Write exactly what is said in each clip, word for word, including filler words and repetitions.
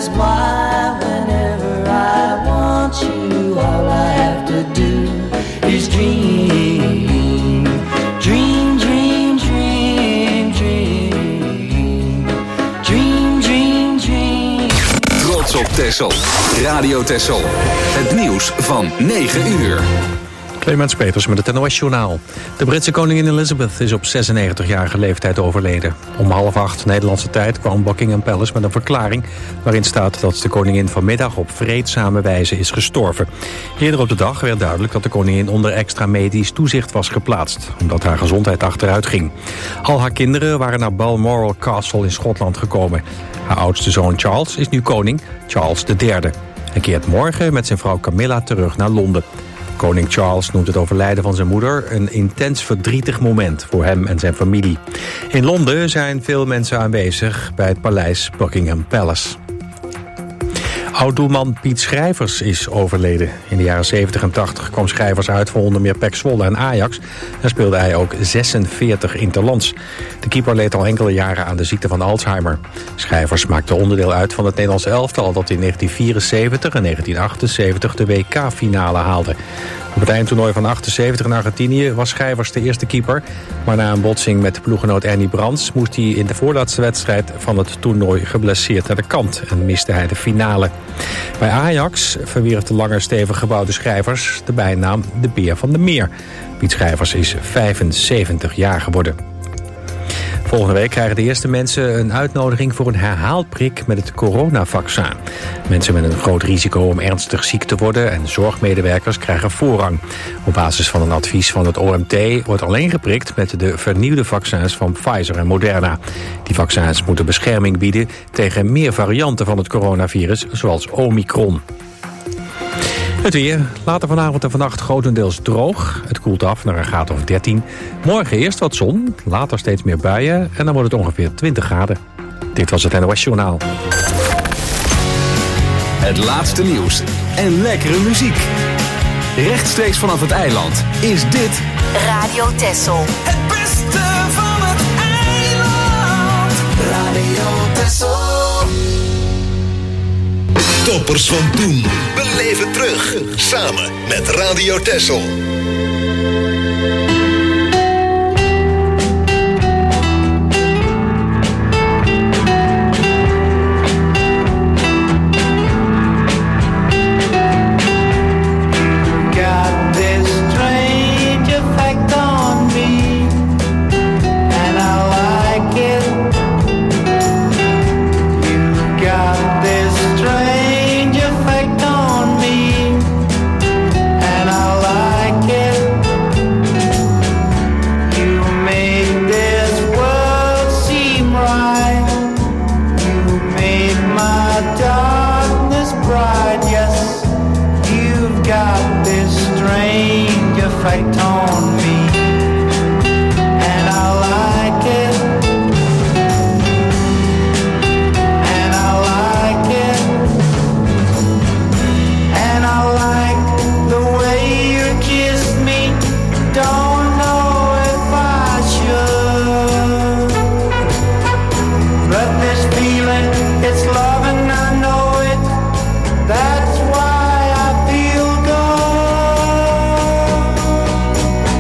is why whenever I want you, all I have to do is dream, dream, dream, dream, dream, dream, dream, dream. Trots op Texel. Radio Texel. Het nieuws van negen uur. Clemens Peters met het N O S-journaal. De Britse koningin Elizabeth is op zesennegentigjarige leeftijd overleden. Om half acht Nederlandse tijd kwam Buckingham Palace met een verklaring waarin staat dat de koningin vanmiddag op vreedzame wijze is gestorven. Eerder op de dag werd duidelijk dat de koningin onder extra medisch toezicht was geplaatst, omdat haar gezondheid achteruit ging. Al haar kinderen waren naar Balmoral Castle in Schotland gekomen. Haar oudste zoon Charles is nu koning, Charles de derde. Hij keert morgen met zijn vrouw Camilla terug naar Londen. Koning Charles noemt het overlijden van zijn moeder een intens verdrietig moment voor hem en zijn familie. In Londen zijn veel mensen aanwezig bij het paleis Buckingham Palace. Oud-doelman Piet Schrijvers is overleden. In de jaren zeventig en tachtig kwam Schrijvers uit voor onder meer P E C Zwolle en Ajax. En speelde hij ook zesenveertig interlands. De keeper leed al enkele jaren aan de ziekte van Alzheimer. Schrijvers maakte onderdeel uit van het Nederlandse elftal dat in negentien vierenzeventig en negentien achtenzeventig de W K-finale haalde. Op het eindtoernooi van achtenzeventig in Argentinië was Schrijvers de eerste keeper. Maar na een botsing met ploeggenoot Ernie Brands moest hij in de voorlaatste wedstrijd van het toernooi geblesseerd naar de kant en miste hij de finale. Bij Ajax verwierf de langer stevig gebouwde Schrijvers de bijnaam de Beer van de Meer. Piet Schrijvers is vijfenzeventig jaar geworden. Volgende week krijgen de eerste mensen een uitnodiging voor een herhaalprik met het coronavaccin. Mensen met een groot risico om ernstig ziek te worden en zorgmedewerkers krijgen voorrang. Op basis van een advies van het O M T wordt alleen geprikt met de vernieuwde vaccins van Pfizer en Moderna. Die vaccins moeten bescherming bieden tegen meer varianten van het coronavirus, zoals Omicron. Het weer. Later vanavond en vannacht grotendeels droog. Het koelt af naar een graad of dertien. Morgen eerst wat zon, later steeds meer buien en dan wordt het ongeveer twintig graden. Dit was het N O S-journaal. Het laatste nieuws en lekkere muziek. Rechtstreeks vanaf het eiland is dit Radio Texel. Het beste van het eiland. Radio Texel. Toppers van toen. Beleef het terug. Samen met Radio Texel. That's why I feel good.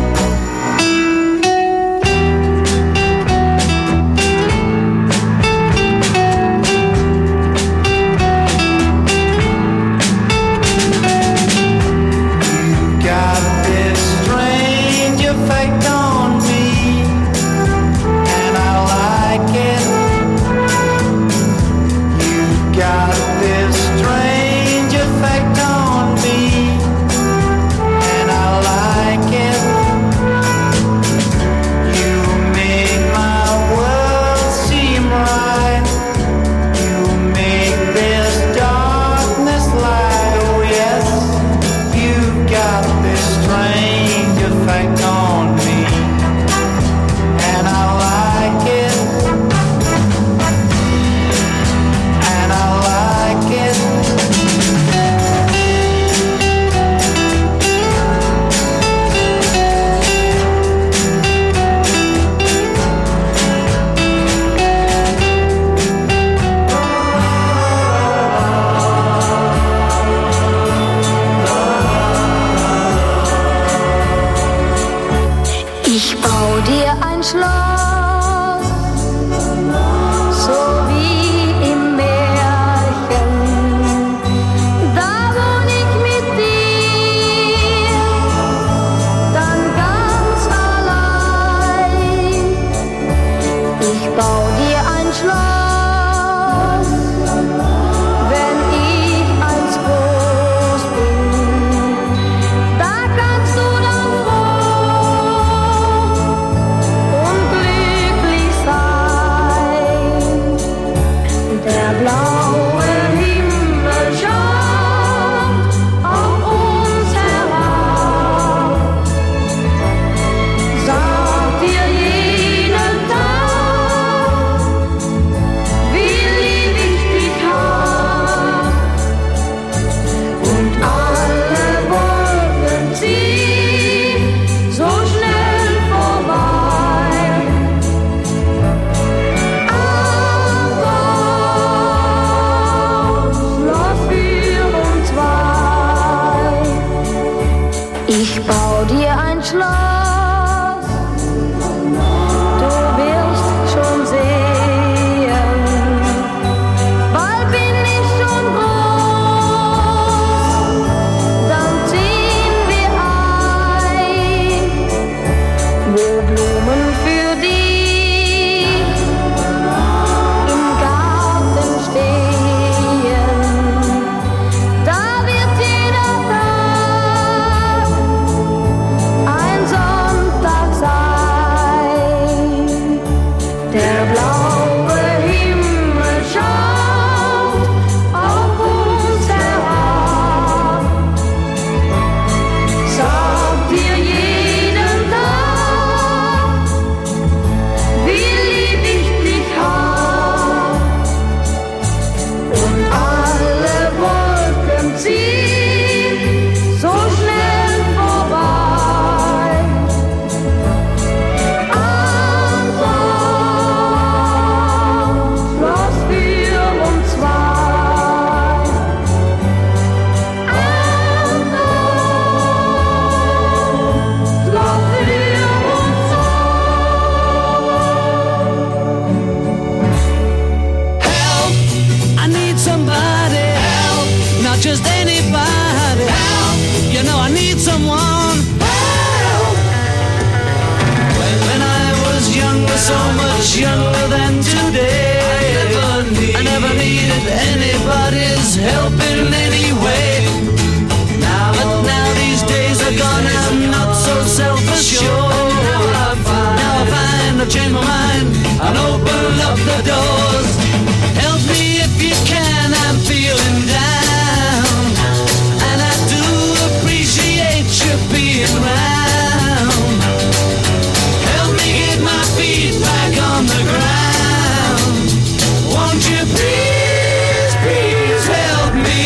so much younger than today. I never, need, I never needed anybody's help in any way. Now, but now these days are gone, I'm not so self-assured. Now I find, now I find I've changed my mind and open up the doors. Help me if you can, I'm feeling down, and I do appreciate you being round. Help me get my feet back on the ground. Won't you please, please help me?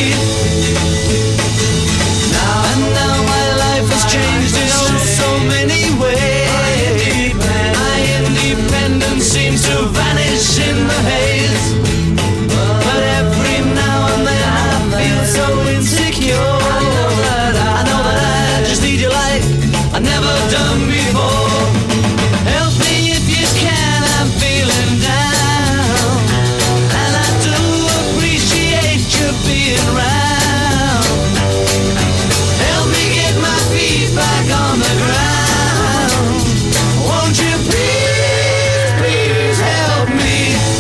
Now and now my life has changed in oh so many ways. My independence seems to vanish in the haze. But every now and then I feel so insecure. I know that I, I know that I just need your light I've never done before. Help me if you can, I'm feeling down, and I do appreciate you being round. Help me get my feet back on the ground. Won't you please, please help me?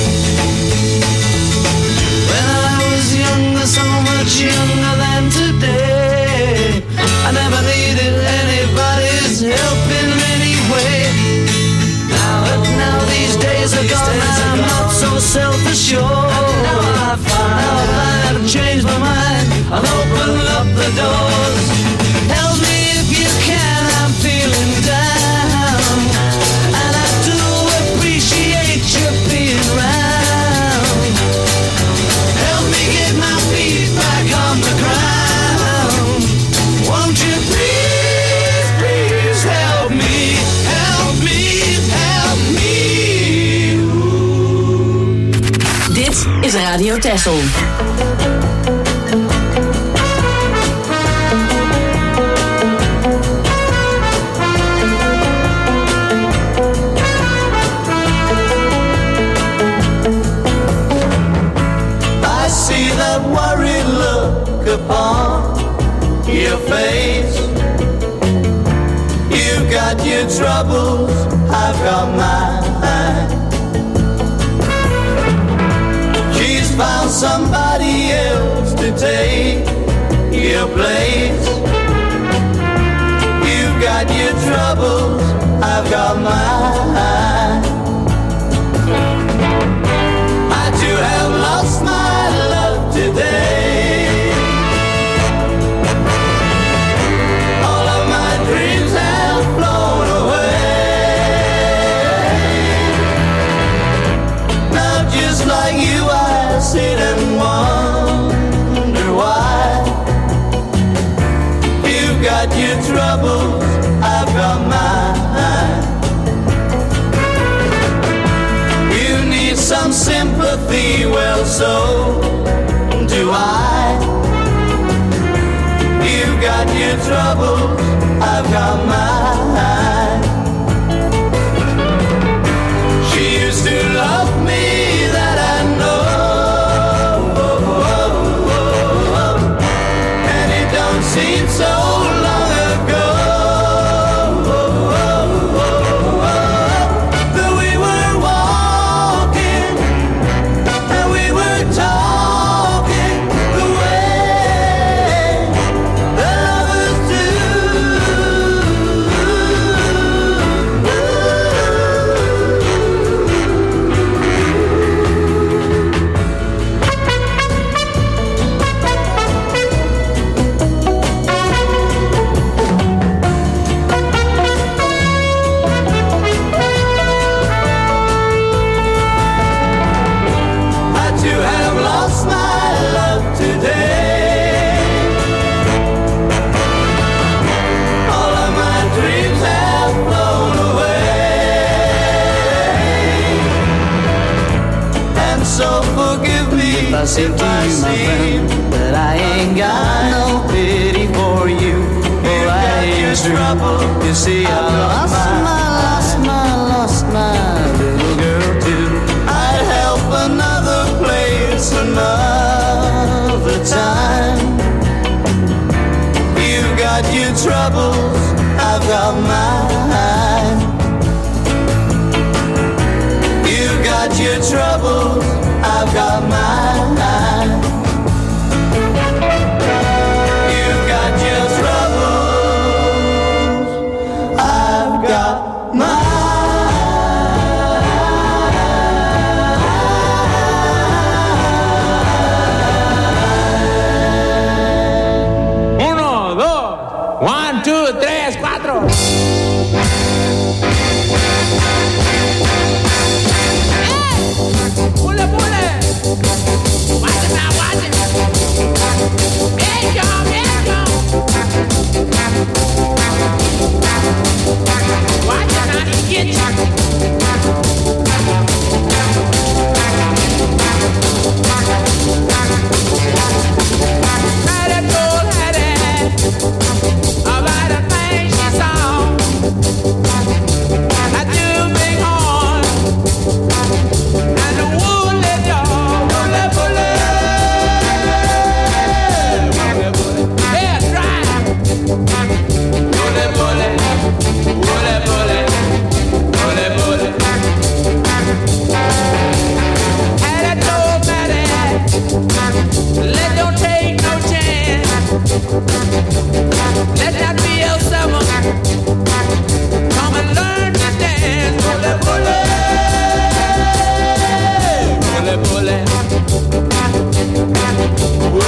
When I was younger, so much younger than today, I never needed anybody's help in any way. Now, but now these days are gone, I'm not so self-assured. Now I find, now I find I've changed my mind, I'll open up the doors. Help me if you can, I'm feeling down, and I do appreciate you being round. Help me get my feet back on the ground. Won't you please, please help me, help me, help me. Dit is Radio Texel. I see that worried look upon your face. You've got your troubles, I've got mine. She's found somebody else to take your place. You've got your troubles, I've got mine. I too have lost my love today. All of my dreams have flown away. Now just like you I sit and wonder why. You've got your troubles, I've got mine. You need some sympathy, well so do I. You've got your troubles, I've got mine. She used to love me, that I know, and it don't seem so long ago that we were walking and we were talking the way that lovers do. I too have lost my love today. All of my dreams have flown away. And so forgive me if I seem that I ain't got no pity for you. For I ain't trouble. You see, I lost my, lost my, lost my little girl too. I'd help another place another time. You've got your troubles, I've got mine.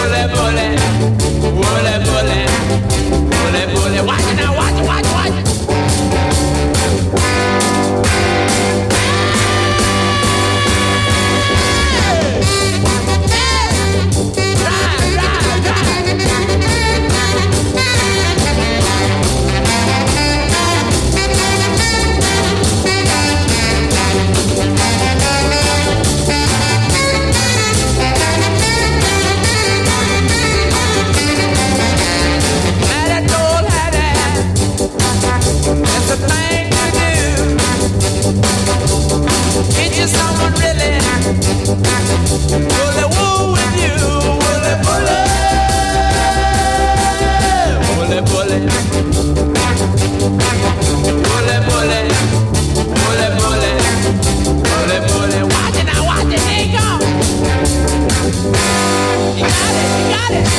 bully, bully, bully, bully, bully, bully. Watch it now, watch it, watch it, watch it. Someone really bully woo with you, bully bully, bully bully, bully bully, bully bully, bully bully. Watch it now, watch it, here you go. You got it, you got it.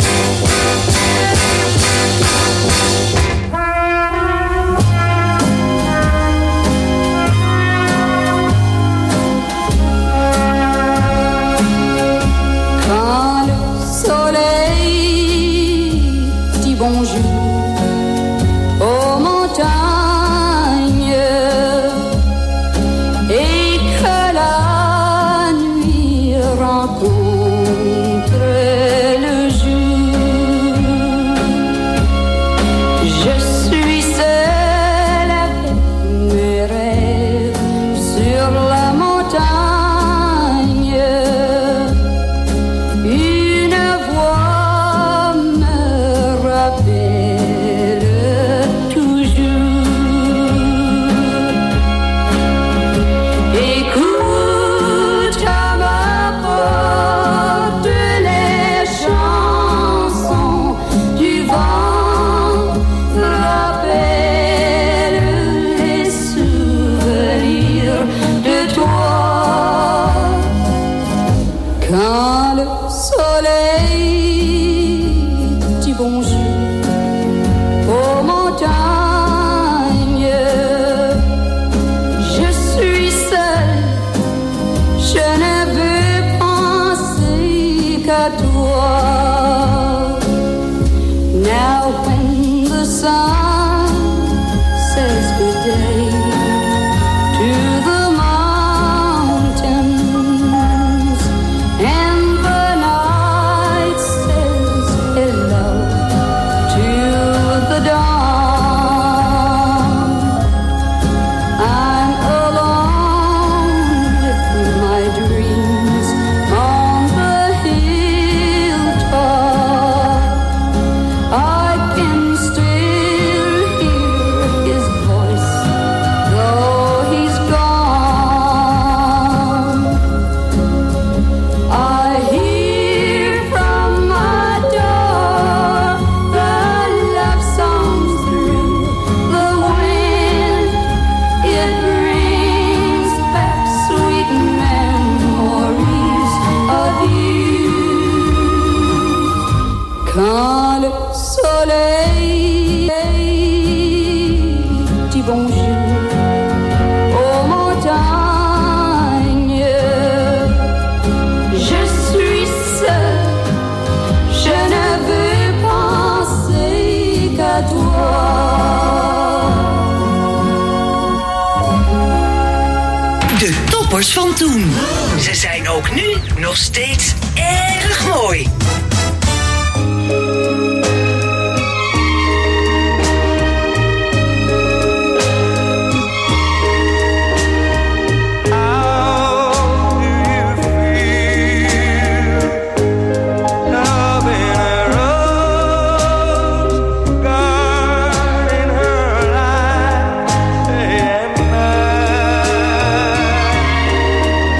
Van toen. Ze zijn ook nu nog steeds erg mooi. Hey,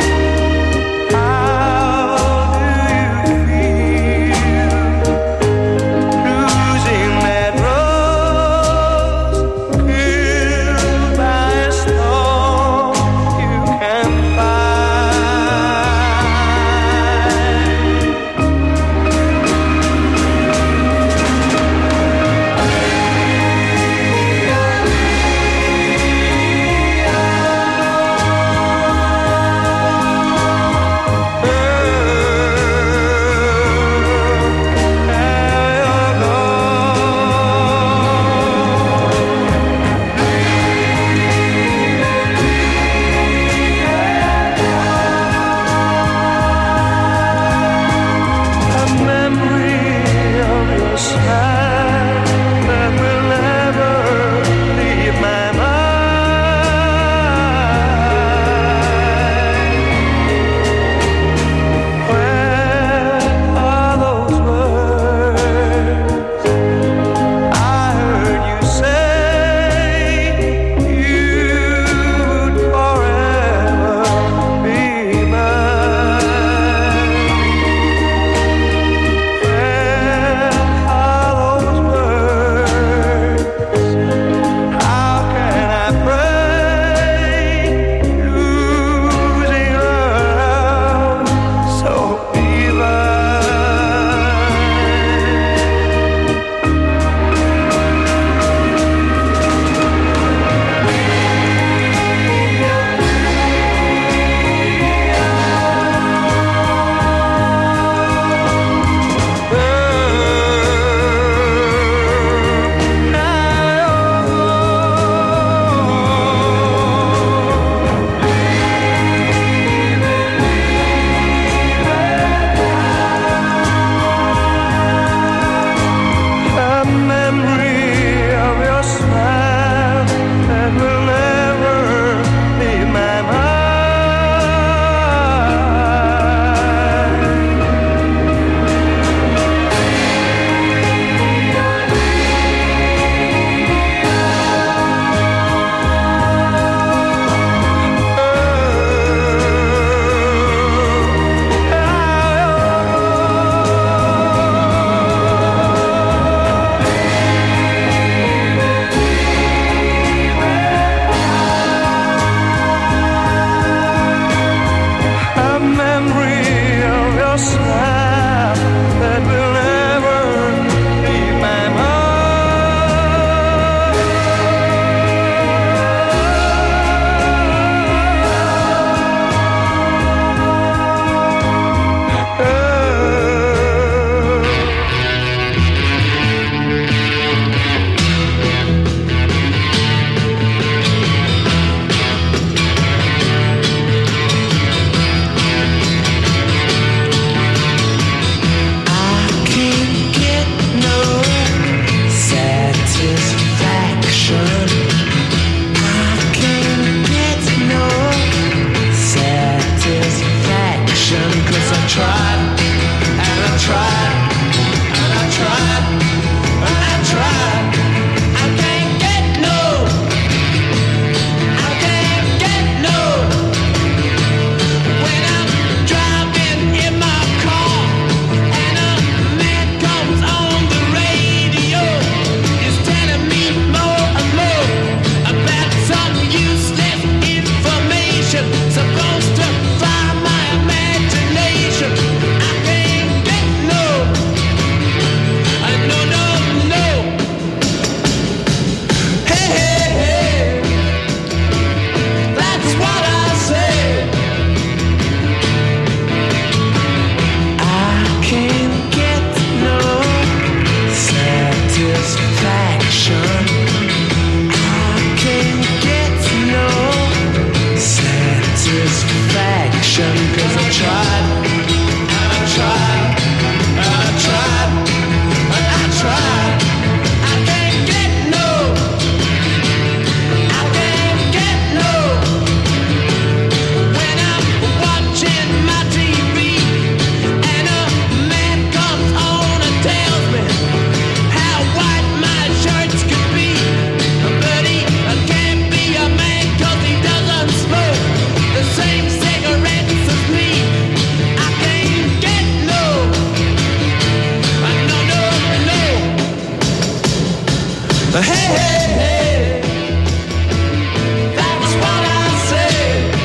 Hey, hey, hey, that's what I say.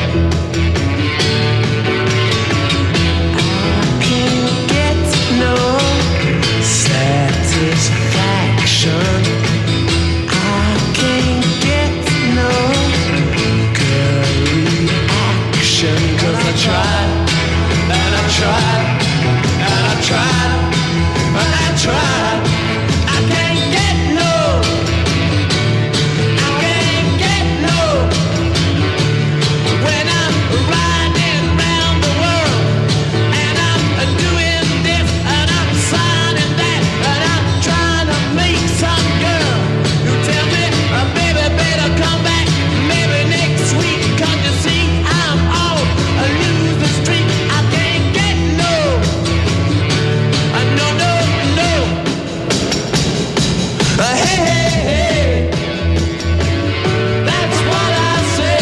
I can't get no satisfaction. I can't get no good reaction. 'Cause I tried, and I tried, and I tried, and I tried. I can't get no, I can't get no. When I'm riding round the world, and I'm doing this, and I'm signing that, and I'm trying to make some girl who tell me, uh, baby, better come back, maybe next week. 'Cause you see, I'm on a losing streak. I can't get no, uh, no, no, no. Uh, hey, hey, hey, that's what I say.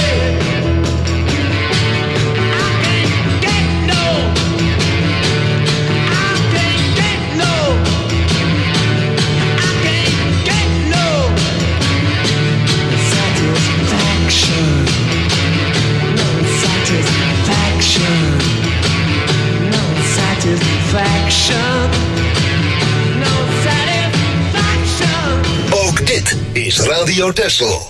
I can't get no, I can't get no, I can't get no satisfaction, no satisfaction, no satisfaction, no satisfaction. Ook dit is Radio Texel.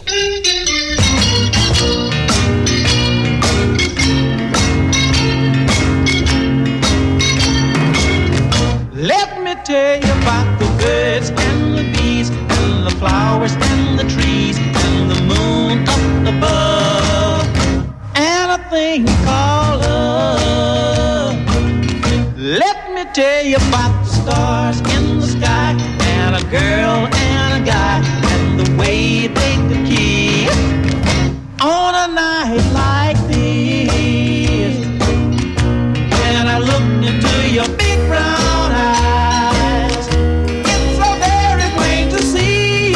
Let me tell you about the birds and the bees and the flowers and the trees and the moon up above and a thing called love. Let me tell you about the stars in the sky and a girl and a guy and the way they could kiss on a night like this. When I look into your big brown eyes, it's so very plain to see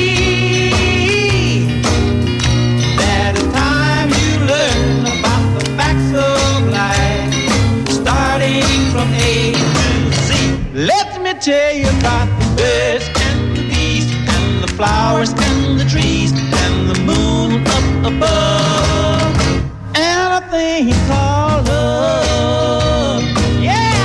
that it's time you learn about the facts of life, starting from A to Z. Let me tell you about the birds and the bees and the flowers and the trees and the moon up above and a thing called love. Yeah!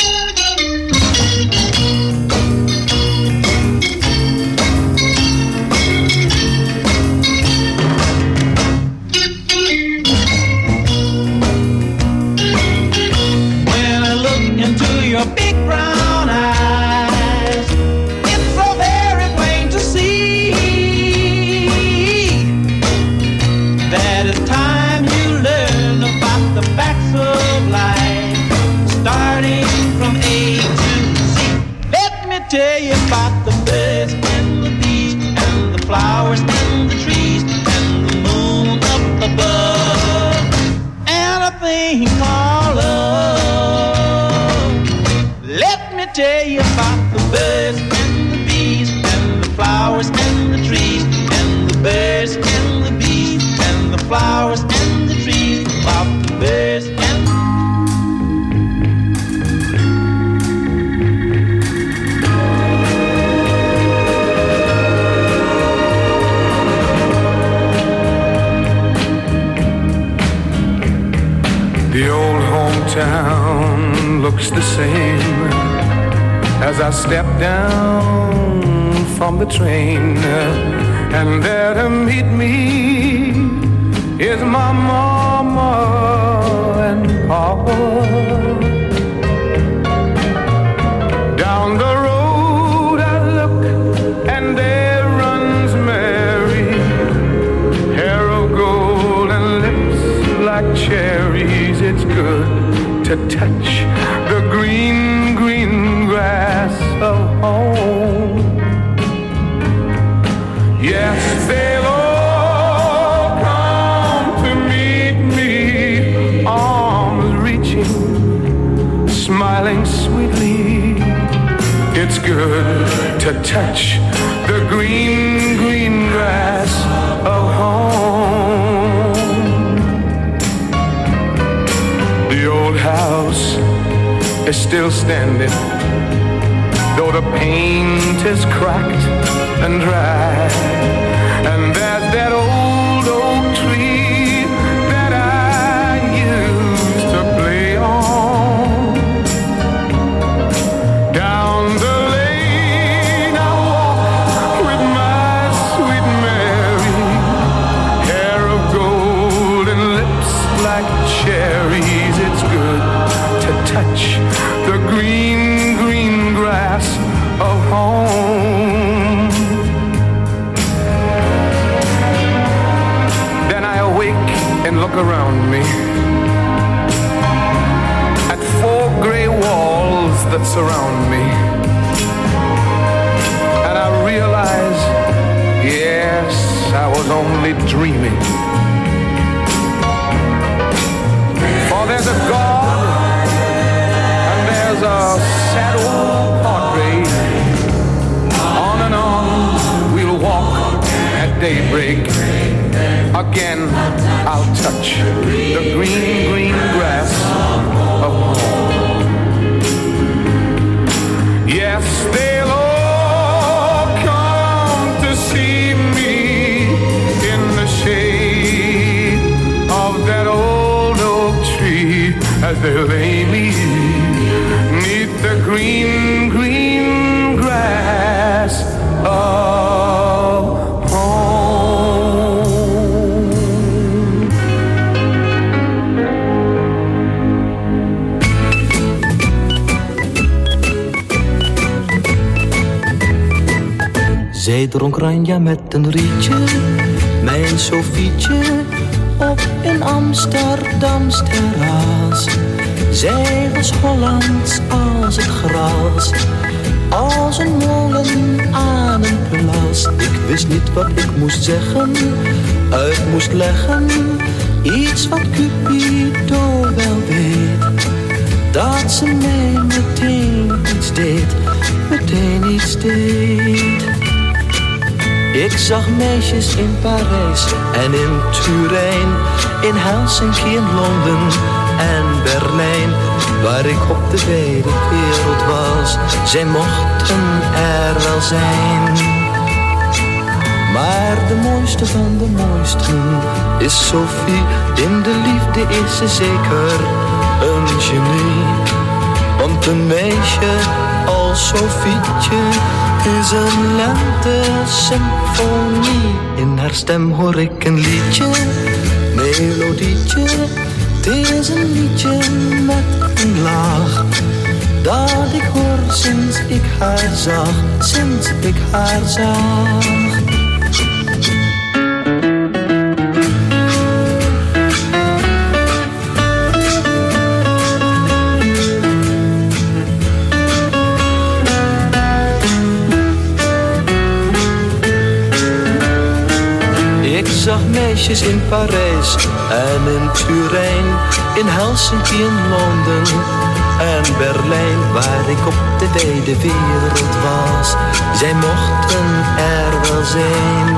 When I look into your big brown eyes, it's so very plain to see that it's time you learn about the facts of life, starting from A to Z. Let me tell you about the birds and the bees and the flowers and the trees and the moon up above and a thing called love. Let me tell you about the birds and the bees and the flowers and the trees and the birds and the bees and the flowers and the trees, about the birds and The old hometown looks the same as I step down from the train, and there to meet me is my mama and papa. Down the road I look and there runs Mary, hair of gold and lips like cherries. It's good to touch the green, green grass of home. Yes, they'll all come to meet me, arms reaching, smiling sweetly. It's good to touch the green, green grass of home. The old house is still standing, though the paint is cracked. and dry. And there's that old oak tree that I used to play on. Down the lane I walk with my sweet Mary, hair of gold and lips like cherries. It's good to touch the green, green grass of home. Then I awake and look around me at four gray walls that surround me, and I realize, yes, I was only dreaming. For there's a God and there's a sad old portrait. On and on we'll walk at daybreak. Again I'll touch the green, green grass of home. Yes, they'll all come to see me in the shade of that old oak tree as they lay me neath the green, green grass of home. Zij dronk Ranja met een rietje, mijn Sofietje, op een Amsterdams terras. Zij was Hollands als het gras, als een molen aan een plas. Ik wist niet wat ik moest zeggen, uit moest leggen, iets wat Cupido wel weet. Dat ze mij meteen iets deed, meteen iets deed. Ik zag meisjes in Parijs en in Turijn, in Helsinki, in Londen en Berlijn, waar ik op de wijde wereld was. Zij mochten er wel zijn, maar de mooiste van de mooisten is Sophie. In de liefde is ze zeker een genie, want een meisje als Sofietje is een lente-symfonie. In haar stem hoor ik een liedje, melodietje. Het is een liedje met een laag, dat ik hoor sinds ik haar zag, sinds ik haar zag. Ik zag meisjes in Parijs en in Turijn, in Helsinki, in Londen en Berlijn, waar ik op de wijde wereld was. Zij mochten er wel zijn,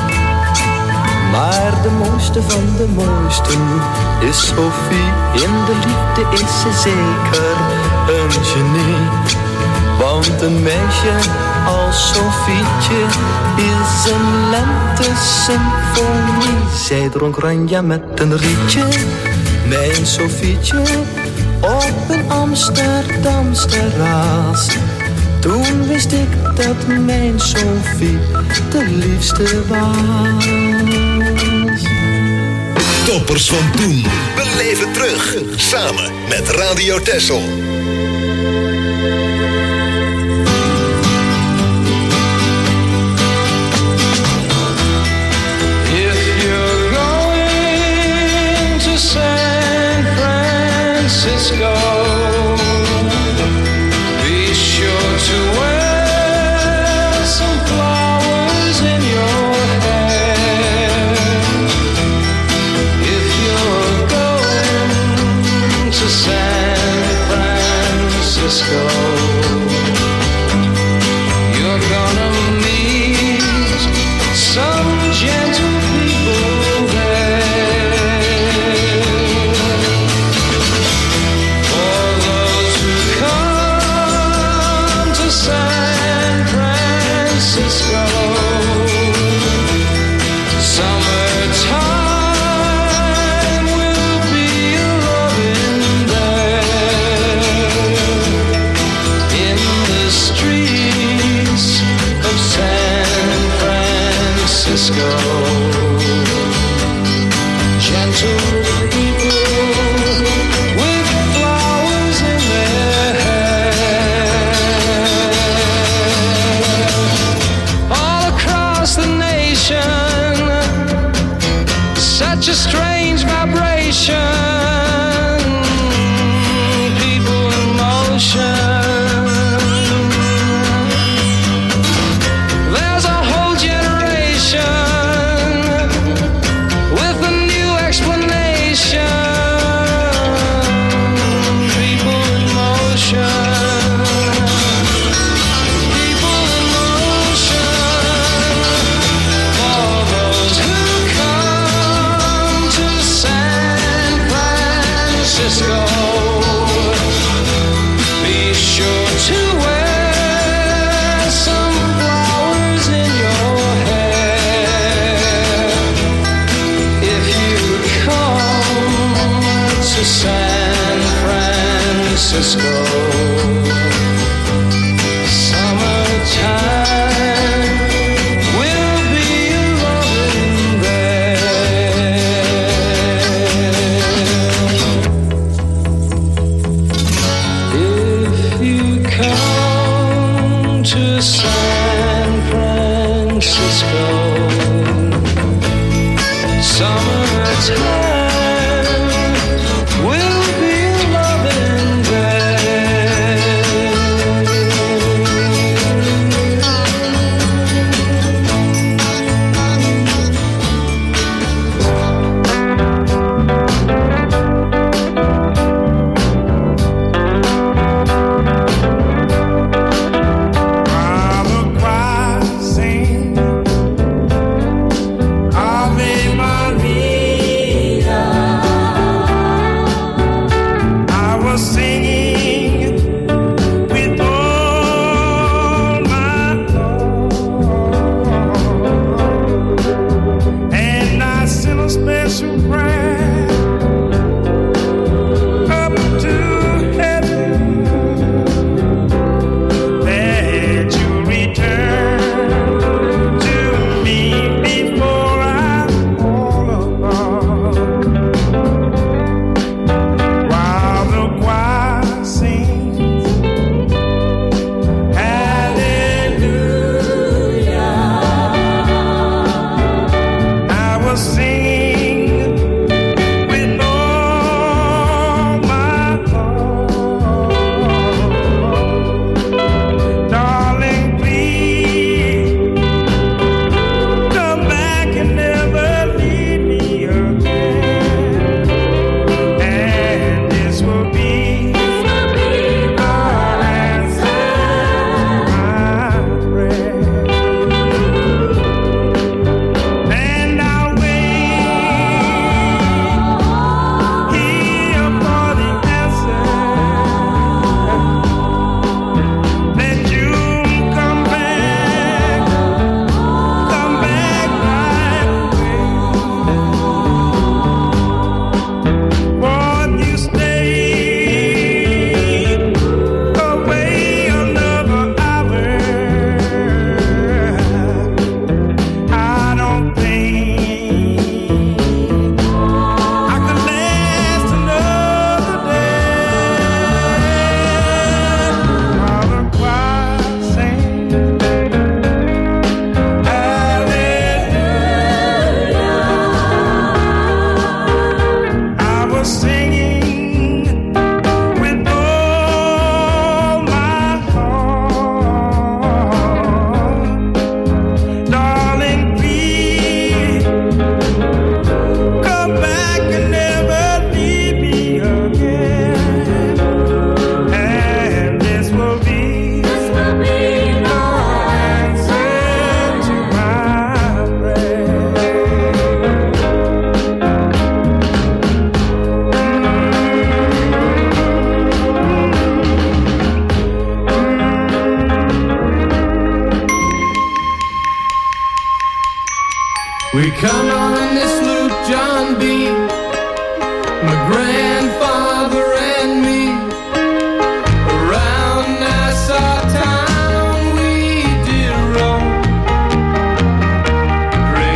maar de mooiste van de mooisten is Sophie. In de liefde is ze zeker een genie, want een meisje als Sofietje is een lente-symfonie. Zij dronk Ranja met een rietje, mijn Sofietje, op een Amsterdams terras. Toen wist ik dat mijn Sophie de liefste was. Toppers van toen. Beleef het terug. Samen met Radio Texel. San Francisco, be sure to wear some flowers in your hair. If you're going to San Francisco, you're gonna meet some gentle people there. San Francisco, Francisco. Gentle people with flowers in their hair. All across the nation, such a strange vibration. People in motion. There's a whole generation with a new explanation. People in motion. People in motion. For those who come to San Francisco, be sure to wear some flowers in your hair. If you come to San Francisco, summertime will be loving there. If you come to San Francisco, summertime will be loving there. While the choir sings Ave Maria, I was singing with all my heart, and I sent a special prayer up to heaven that you return to me before I fall apart. While the choir sings hallelujah, I was singing with all my heart. Darling, please come back and never leave me again. And this will be our answer to my prayer. And I'll wait here for the answer that you come back, come back right away. Won't you stay away another hour? I don't think I could last another day. While the choir sings hallelujah, I was singing with all my heart. Darling, please come back and never leave me again. And this will be our answer to my prayer. We come on this loop, John B., my grandfather and me. Around Nassau town we did roam.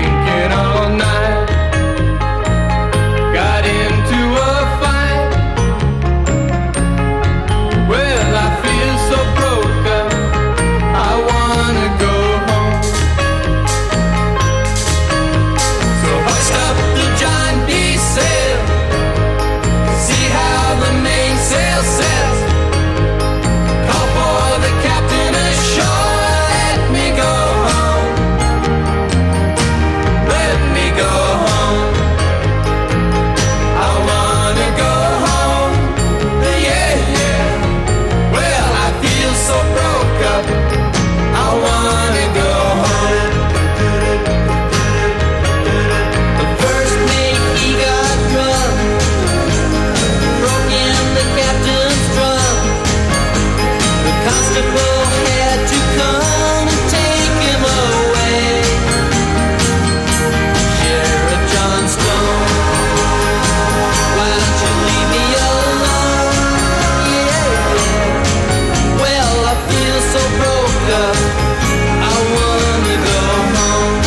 up. I wanna go home.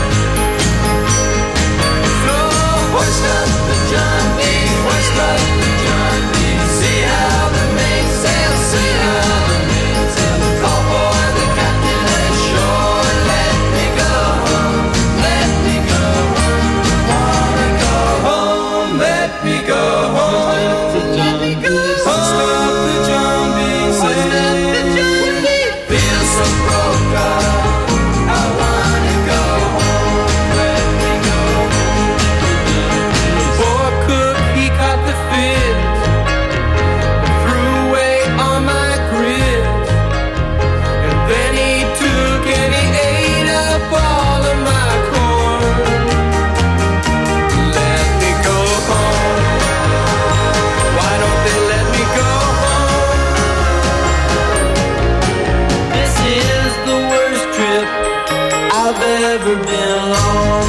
So hoist up the John B, hoist up the John B. See how the mainsail, see how the mainsail. Call for the captain ashore. Let me go home, let me go home. Wanna go home, let me go home. Let me go home. Hoist up the John B, hoist up the John B. Feel so broke up. I wanna go home, let me go home. Poor cook, he caught the fit, threw away all my grit, and then he took and he ate up all of my corn. Let me go home. Why don't they let me go home? This is the worst trip I've ever been on.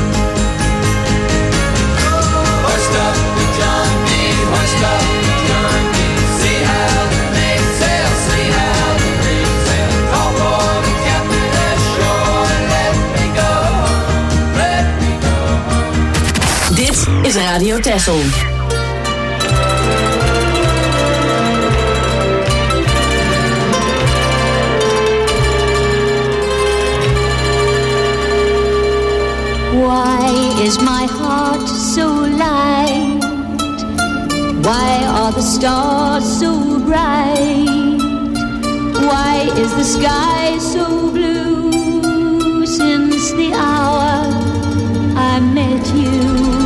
Hoist up the John B, hoist up the John B. See how the mainsail, see how the mainsail. Call for the captain ashore. Let me go home, let me go home. Dit is Radio Texel. Why is my heart so light? Why are the stars so bright? Why is the sky so blue? Since the hour I met you,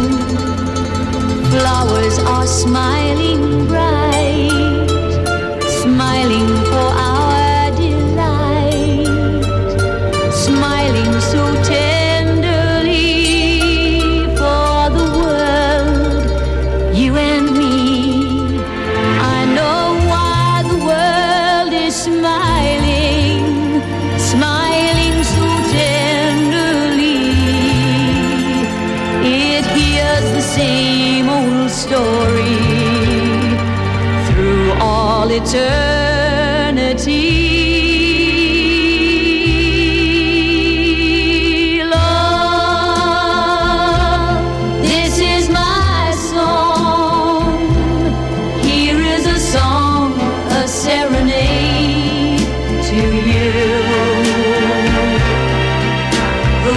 flowers are smiling bright, smiling for our delight, smiling so tenderly for the world, you and me. I know why the world is smiling, smiling so tenderly. It hears the same old story through all eternity. Love, this is my song. Here is a song, a serenade to you. The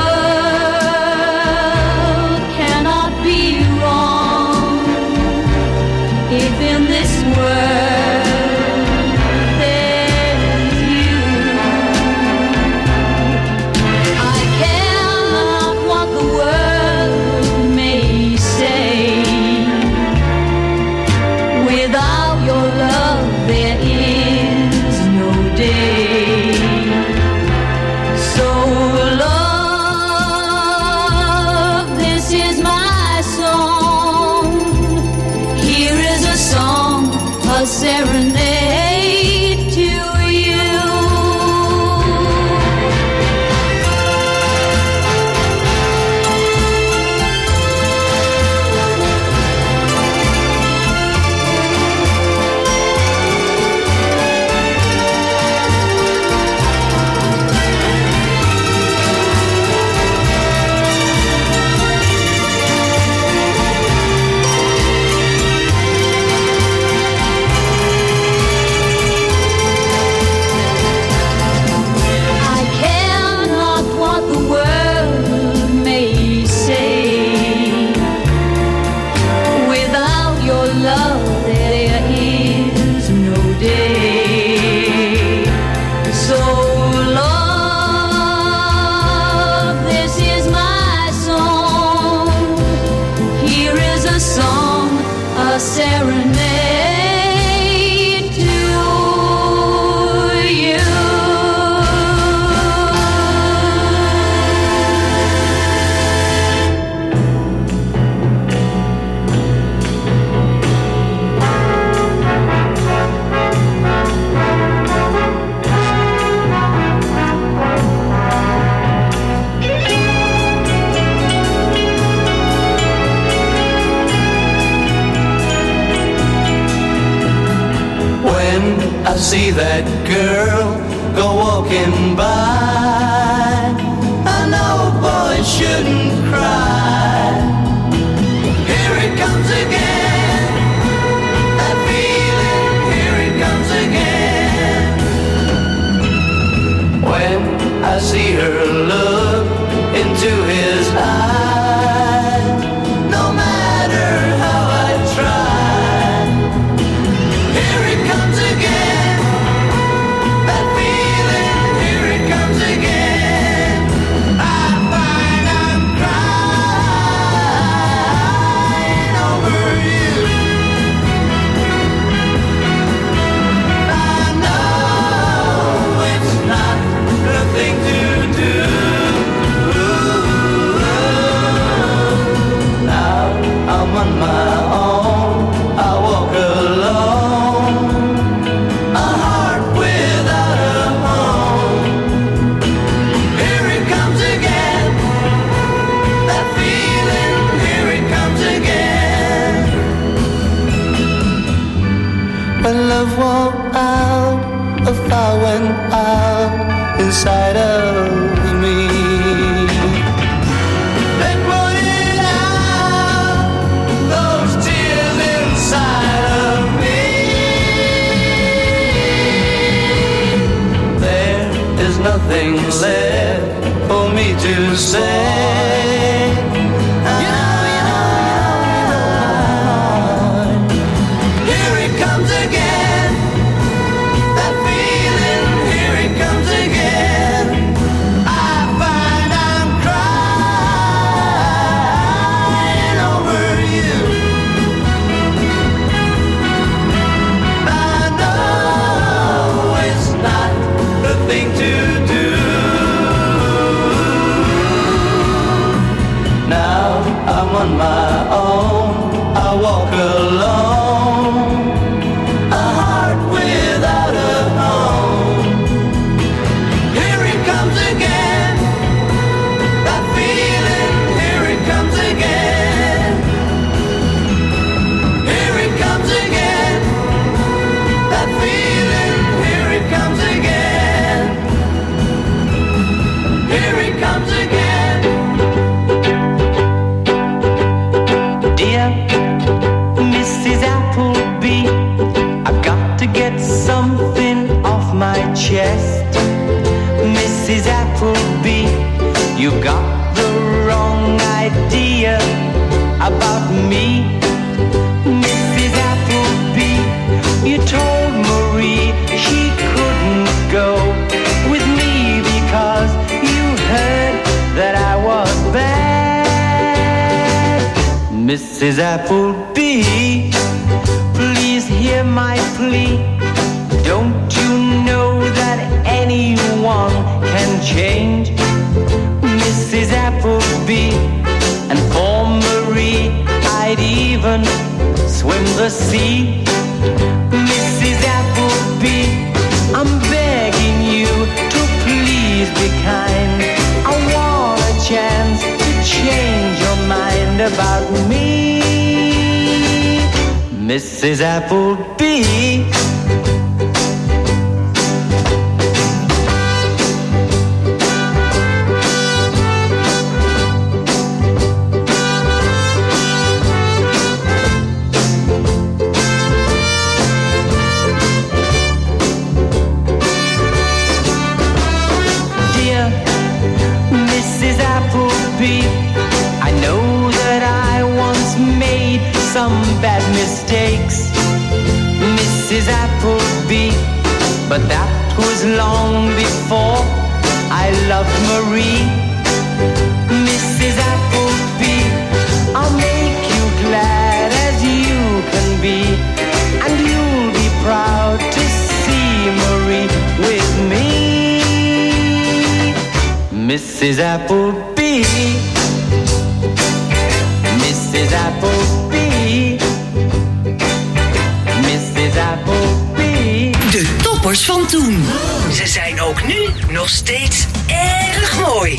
world cannot be wrong if in this world there's you. I care not what the world may say. Without your love there is no day. So love, this is my song. Here is a song, a serenade to you. I see that girl go walking by. I know boys shouldn't cry. Here it comes again, that feeling, here it comes again. When I see her look into his eyes, no matter how I try, here it comes again, that feeling, here it comes again. I find I'm crying over you. I know it's not the thing to do. Now I'm on my own, I walk alone, a heart without a home. Here it comes again, that feeling, here it comes again. When love went out, a fire went out inside of me. They put it out, those tears inside of me. There is nothing left for me to say. Here it comes again, that feeling, here it comes again. I find I'm crying over you. I know it's not the thing to do. Now I'm on my own, I walk alone, a heart without a home. Here it comes again, that feeling, here it comes again. Here it comes again, that feeling, here it comes again. Here it comes again. Dear Missus Appleby, I've got to get something off my chest. Missus Appleby, you got the wrong idea about me. Missus Appleby, you told Marie she couldn't go with me because you heard that I was bad. Missus Appleby, please hear my plea. Don't you know that anyone can change? Missus Appleby, and for Marie I'd even swim the sea. Missus Appleby, I'm begging you to please be kind. I want a chance to change your mind about me. Missus Appleby, dear Missus Appleby, I know that I once made some bad mistakes, Missus Appleby, but that was long before I loved Marie. Missus Appleby, I'll make you glad as you can be, and you'll be proud to see Marie with me. Missus Appleby, Missus Appleby, Missus Appleby. De toppers van toen. Ze zijn ook nu nog steeds erg mooi.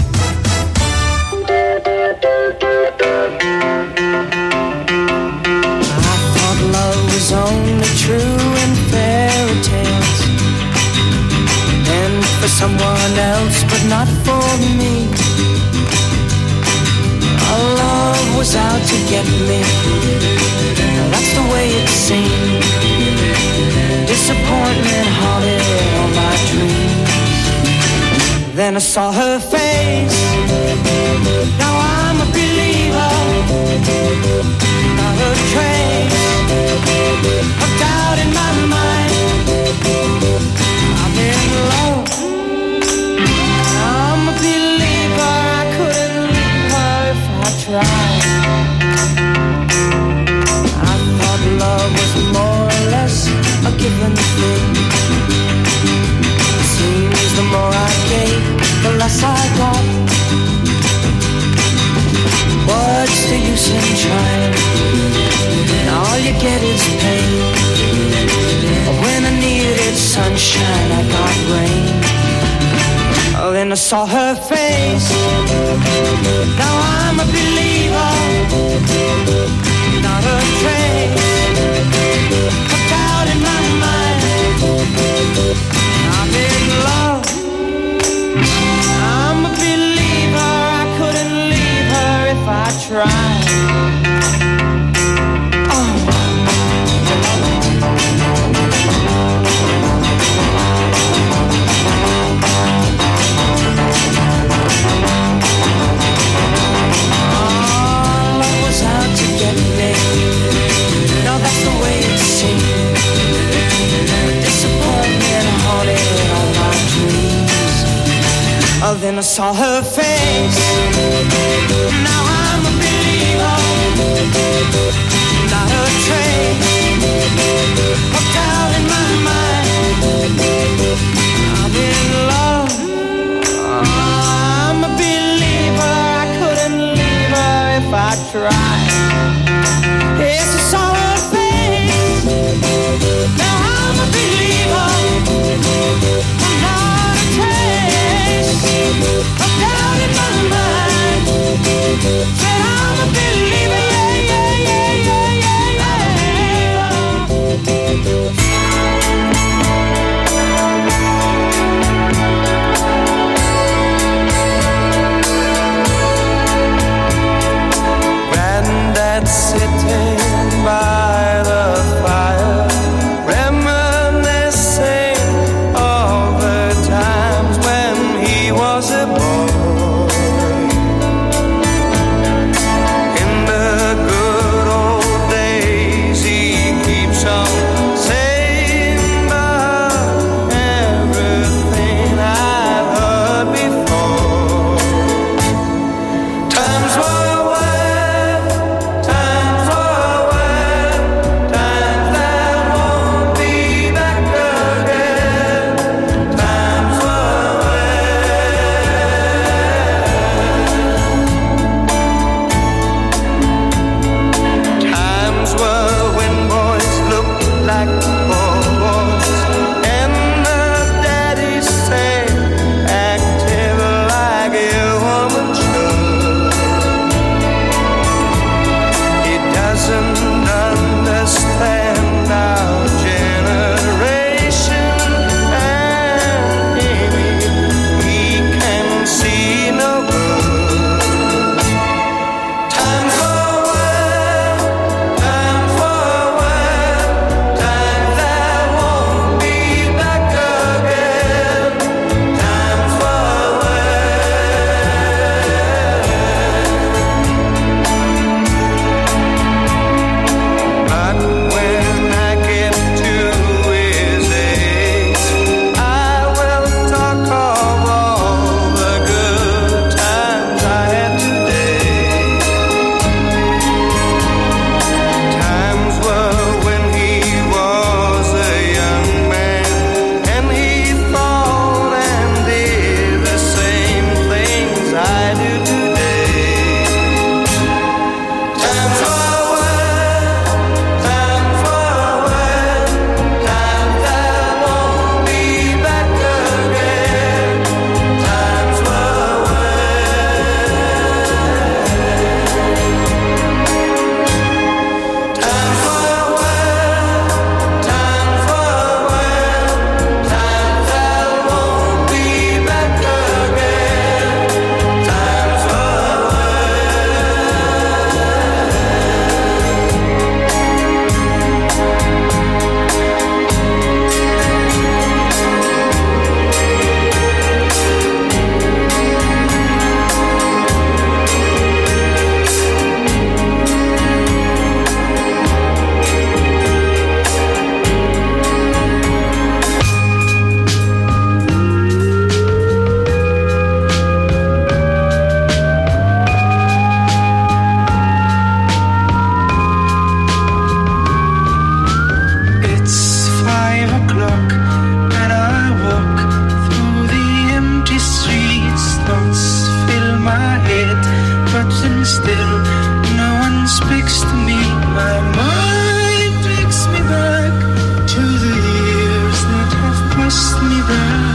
I thought love was only true in fairy tales and someone else, but not for me. Our love was out to get me. That's the way it seemed. Disappointment haunted all my dreams. Then I saw her face. Now I'm a believer. Not a trace of doubt in my mind. I'm in love. I'm a believer. I couldn't leave her if I tried. I thought love was more or less a given thing. It seems the more I gave, the less I got. What's the use in trying? All you get is pain. When I needed sunshine, I got rain. Oh, then I saw her face. Now I'm a believer. Not a trace of doubt in my mind. I'm in love. I'm a believer. I couldn't leave her if I tried. Oh, then I saw her face. Now I'm a believer. Not a trace of doubt in my mind. I'm in love. I'm a believer. I couldn't leave her if I tried. Yes, I saw her face. Now I'm a believer. Not a trace of doubt in my mind. Said I'm a believer, yeah, yeah, yeah, yeah, yeah, yeah. still. No one speaks to me. My mind takes me back to the years that have passed me by.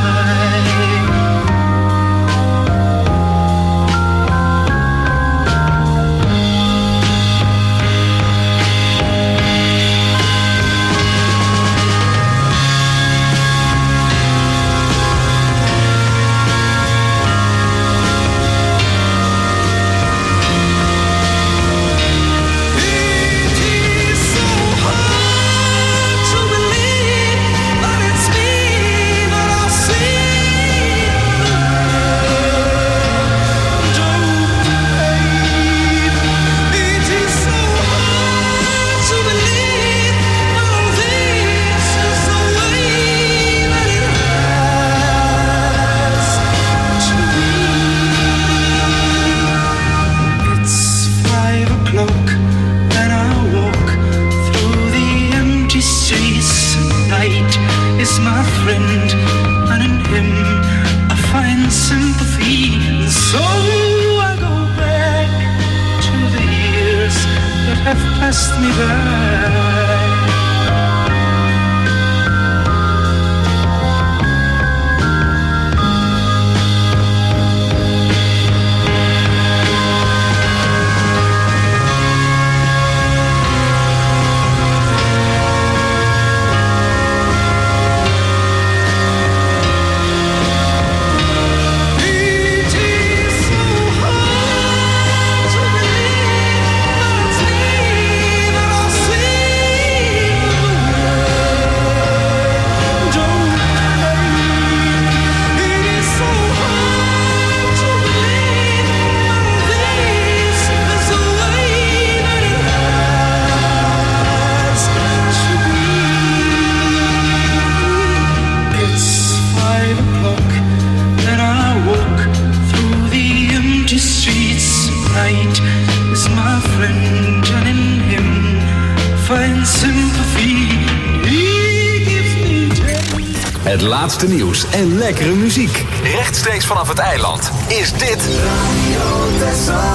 Het laatste nieuws en lekkere muziek. Rechtstreeks vanaf het eiland is dit Radio Texel.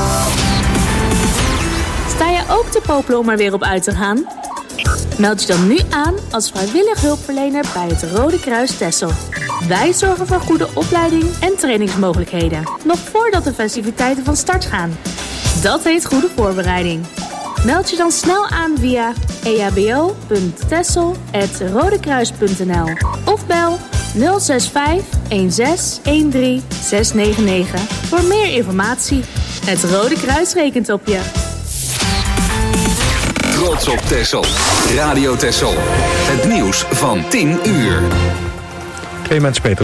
Sta je ook te popelen om er weer op uit te gaan? Meld je dan nu aan als vrijwillig hulpverlener bij het Rode Kruis Texel. Wij zorgen voor goede opleiding en trainingsmogelijkheden, nog voordat de festiviteiten van start gaan. Dat heet goede voorbereiding. Meld je dan snel aan via e h b o punt texel apenstaartje rodekruis punt n l of bel nul zes vijf een zes een drie zes negen negen voor meer informatie. Het Rode Kruis rekent op je. Trots op Texel. Radio Texel. Het nieuws van tien uur. Twee mensen beter.